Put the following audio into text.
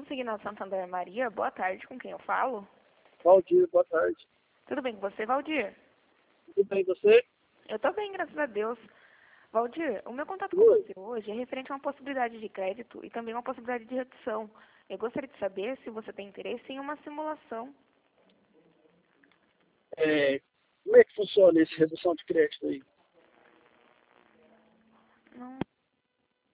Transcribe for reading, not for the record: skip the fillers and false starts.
Consignado Santander Maria, boa tarde, com quem eu falo? Valdir, boa tarde. Tudo bem com você, Valdir? Tudo bem, você? Eu tô bem, graças a Deus. Valdir, o meu contato com Oi. você hoje é referente a uma possibilidade de crédito e também uma possibilidade de redução. Eu gostaria de saber se você tem interesse em uma simulação. Como é que funciona essa redução de crédito aí?